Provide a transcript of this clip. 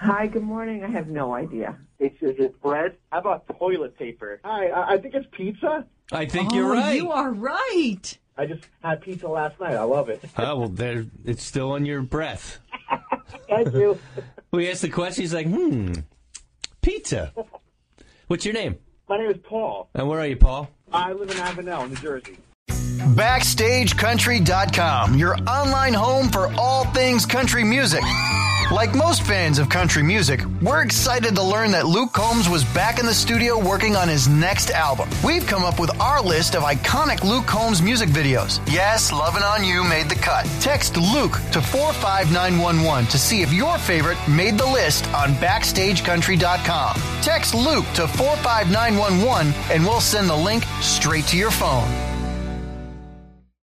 Hi, good morning. I have no idea. Is it bread? How about toilet paper? Hi, I think it's pizza. I think you're right. You are right. I just had pizza last night. I love it. Oh, well, it's still on your breath. Thank you. We asked the question. He's like, pizza. What's your name? My name is Paul. And where are you, Paul? I live in Avenel, New Jersey. BackstageCountry.com, your online home for all things country music. Like most fans of country music, we're excited to learn that Luke Combs was back in the studio working on his next album. We've come up with our list of iconic Luke Combs music videos. Yes, Lovin' On You made the cut. Text Luke to 45911 to see if your favorite made the list on BackstageCountry.com. Text Luke to 45911 and we'll send the link straight to your phone.